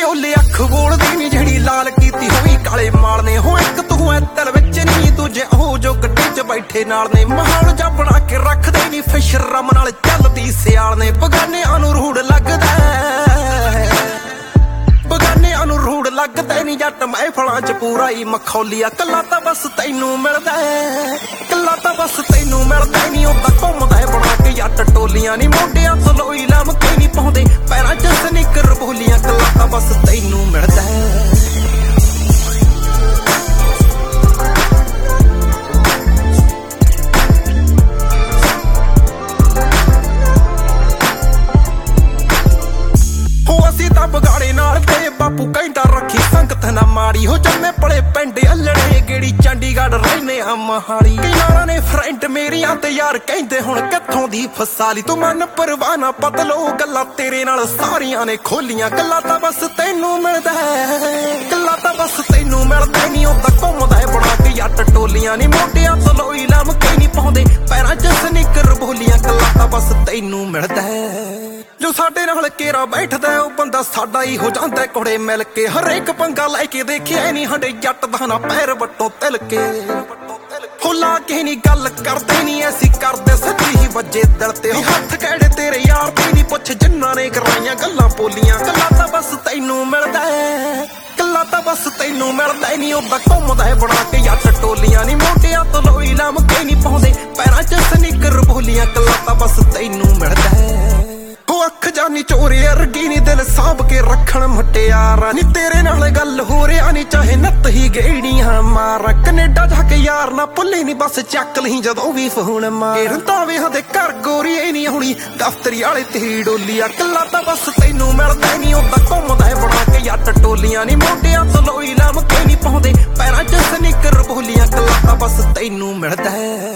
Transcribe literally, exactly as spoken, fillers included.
ਓਲੇ ਅੱਖ ਬੋਲਦੀ ਨੀ ਜਿਹੜੀ ਲਾਲ ਕੀਤੀ ਹੋਈ ਕਾਲੇ ਮਾਲ ਨੇ ਹੋ ਇੱਕ ਤੂੰ ਐ ਦਿਲ ਵਿੱਚ ਨਹੀਂ ਦੂਜੇ ਉਹ ਜੋ ਗੱਡੀ 'ਚ ਬੈਠੇ ਨਾਲ ਨੇ ਮਾਹੌਲ ਜਾ ਬਣਾ ਕੇ ਰੱਖਦੇ ਨੀ ਫਿਸ਼ਰਮ ਨਾਲ ਚੱਲਦੀ ਸਿਆਲ ਨੇ ਬਗਾਨਿਆਂ ਨੂੰ ਰੂੜ ਲੱਗਦਾ ਬਗਾਨਿਆਂ ਨੂੰ ਰੂੜ ਲੱਗਦਾ ਨੀ ਜੱਟ ਮਹਿਫਲਾਂ 'ਚ ਪੂਰਾ ਹੀ ਮਖੌਲੀਆ ਕੱਲਾ ਤਾਂ ਬਸ ਤੈਨੂੰ ਮਿਲਦਾ ਕੱਲਾ ਤਾਂ ਬਸ ਤੈਨੂੰ ਮਿਲਦਾ ਨੀ ਉਹਦਾ ਘੁੰਮਦਾ ਬਣਾ ਕੇ ਜੱਟ ਟੋਲੀਆਂ ਨੀ ਮੋਢਿਆਂ ਤੋਂ ਲੋਈ ਲਮਕੇ ਨੀ ਪਾਉਂਦੇ ਪੈਰਾਂ 'ਚ ਸਨੀਕਰ ਬੋਲੀਆਂ ਕੱਲਾ ਤਾਂ ਬਸ ਤੈਨੂੰ ਮਿਲਦਾ ਬਗਾੜੇ ਨਾਲ ਤੇ ਬਾਪੂ ਕਹਿੰਦਾ ਰੱਖੀ ਸੰਗਤ ਨਾ ਮਾੜੀ ਹੋ ਜੰਮੇ ਪਲੇ ਪਿੰਡ ਅਲੜੇ ਗੇੜੀ ਚੰਡੀਗੜ੍ਹ ਰਹਿਨੇ ਆ ਮਹਾਲੀ ਕਿਨਾਰਾਂ ਨੇ ਫਰੈਂਡ ਮੇਰੀਆਂ ਤੇ ਯਾਰ ਕਹਿੰਦੇ ਹੁਣ ਕਿੱਥੋਂ ਦੀ ਫਸਾਲੀ ਤੂੰ ਮਨ ਪਰਵਾਨਾ ਪਤਲੋ ਗੱਲਾਂ ਤੇਰੇ ਨਾਲ ਸਾਰੀਆਂ ਨੇ ਖੋਲੀਆਂ ਗੱਲਾਂ ਤਾਂ ਬਸ ਤੈਨੂੰ ਮਿਲਦਾ ਗੱਲਾਂ ਤਾਂ ਬਸ ਤੈਨੂੰ ਮਿਲਦਾ ਨੀ ਉਹਦਾ ਘੁੰਮਦਾ ਬਣਾ ਕੇ ਜੱਟ ਟੋਲੀਆਂ ਨੀ ਮੋਢਿਆਂ ਤੋਂ ਲੋਈ ਲਮਕੇ ਨੀ ਪਾਉਂਦੇ ਪੈਰਾਂ 'ਚ ਸਨੀਕਰ ਬੋਲੀਆਂ ਗੱਲਾਂ ਤਾਂ ਬਸ ਤੈਨੂੰ ਮਿਲਦਾ ਜੋ ਸਾਡੇ ਨਾਲ ਕੇਰਾ ਬੈਠਦਾ ਉਹ ਬੰਦਾ ਸਾਡਾ ਹੀ ਹੋ ਜਾਂਦਾ ਕੋੜੇ ਮਿਲ ਕੇ ਹਰੇਕ ਪੰਗਾ ਲੈ ਕੇ ਦੇਖਿਆ ਨਹੀਂ ਸਾਡੇ ਜੱਟ ਦਾ ਨਾ ਪੈਰ ਵੱਟੋਂ ਤਿਲ ਕੇ ਫੁੱਲਾ ਕੇ ਨਹੀਂ ਗੱਲ ਕਰਦੇ ਨਹੀਂ ਐਸੀ ਕਰਦੇ ਸੱਚੀ ਹੀ ਵੱਜੇ ਦਿਲ ਤੇ ਹੱਥ ਕਿਹੜੇ ਤੇਰੇ ਯਾਰ ਦੀ ਨਹੀਂ ਪੁੱਛ ਜਿੰਨਾਂ ਨੇ ਕਰਾਈਆਂ ਗੱਲਾਂ ਬੋਲੀਆਂ ਗੱਲਾਂ ਤਾਂ ਬਸ ਤੈਨੂੰ ਮਿਲਦਾ ਗੱਲਾਂ ਤਾਂ ਬਸ ਤੈਨੂੰ ਮਿਲਦਾ ਨਹੀਂ ਉਹਦਾ ਘੁੰਮਦਾ ਬਣਾ ਕੇ ਜੱਟ ਟੋਲੀਆਂ ਨਹੀਂ ਮੋਢਿਆਂ ਤੋਂ ਲੋਈ ਲਮਕੇ ਨਹੀਂ ਪਾਉਂਦੇ ਪੈਰਾਂ 'ਚ ਸਨੀਕਰ ਬੋਲੀਆਂ ਗੱਲਾਂ ਤਾਂ ਬਸ ਤੈਨੂੰ ਮਿਲਦਾ ਉਹ ਅੱਖ ਜਾਨੀ ਚੋਰੇ ਅਰਗੀ ਨੀ ਦਿਲ ਸਾਂਭ ਕੇ ਰੱਖਣ ਮੁਟਿਆਰਾਂ ਨੀ ਤੇਰੇ ਨਾਲ ਗੱਲ ਹੋ ਰਿਆ ਨੀ ਚਾਹੇ ਨੱਤ ਹੀ ਗੇੜੀਆਂ ਮਾਰ ਕੈਨੇਡਾ ਜਾ ਕੇ ਯਾਰ ਨਾ ਭੁੱਲੀ ਨੀ ਬਸ ਚੱਕ ਲਈ ਜਦੋਂ ਵੀ ਫੋਨ ਮਾਰ ਰੰਤਾਵੇਂ ਦੇ ਘਰ ਗੋਰੀ ਨਹੀਂ ਹੁਣੀ ਦਫ਼ਤਰੀ ਵਾਲੇ ਤੇ ਡੋਲੀਆਂ ਕੱਲਾ ਤਾਂ ਬਸ ਤੈਨੂੰ ਮਿਲਦਾ ਨੀ ਉਹਦਾ ਘੁੰਮਦਾ ਬਣਾ ਕੇ ਜੱਟ ਟੋਲੀਆਂ ਨੀ ਮੋਢਿਆਂ ਤੋਂ ਲੋਈ ਲਮਕੇ ਨੀ ਪਾਉਂਦੇ ਪੈਰਾਂ 'ਚ ਸਨੀਕਰ ਬੋਲੀਆਂ ਕੱਲਾ ਤਾਂ ਬਸ ਤੈਨੂੰ ਮਿਲਦਾ